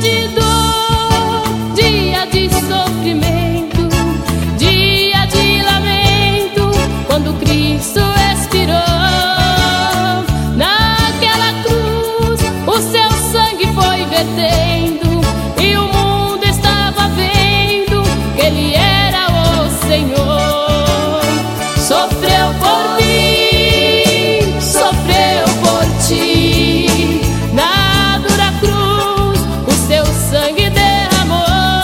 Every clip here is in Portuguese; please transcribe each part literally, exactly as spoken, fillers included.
de dor, dia de sofrimento, dia de lamento, quando Cristo expirou naquela cruz, o seu sangue foi vertendo e o mundo estava vendo que Ele era o Senhor. Sofreu por mim, sofreu por ti, na dura cruz o seu sangue derramou.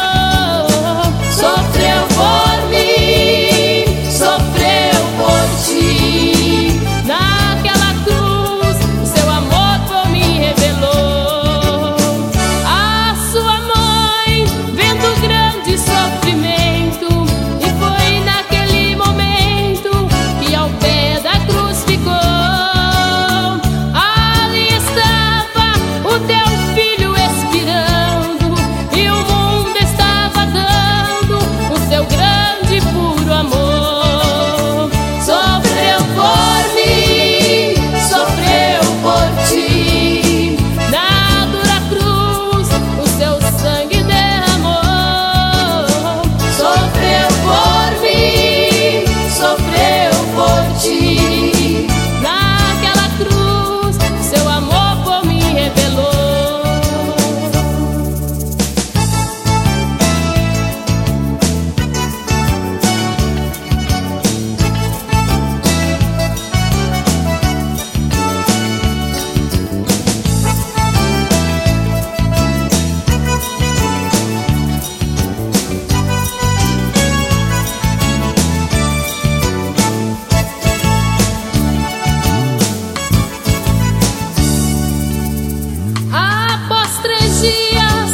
Sofreu por mim, sofreu por ti, naquela cruz o seu amor por mim revelou. A sua mãe, vendo o grande sofrimento, e foi naquele momento que ao pé da cruz ficou. Ali estava o teu filho expirando, e o mundo estava dando o seu grande e puro amor. Sofreu por mim, sofreu por ti, na dura cruz o seu sangue derramou. Sofreu por mim, sofreu por ti, naquela cruz o seu amor por mim revelou. Após três dias